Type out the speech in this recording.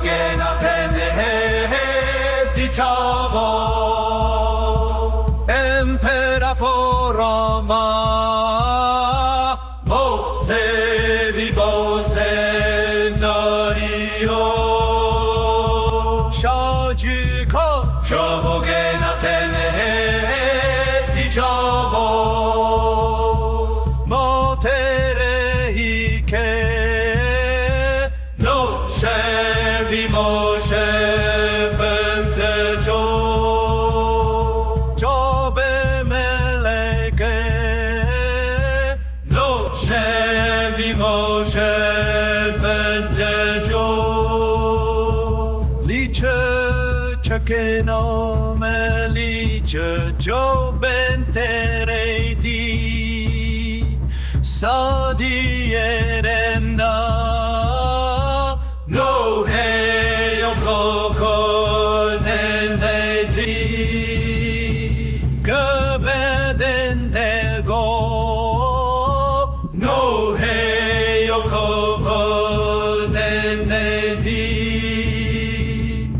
Shogenatene Tichavo Empera Porama Mose Vibose Nario Shajiko Shogenatene Tichavo Motere Ike No Shevi Moshe Bentejo Jobe Meleke No Shevi Moshe Bentejo Lice Chakeno Melice Jo Bentereti Sadi Erena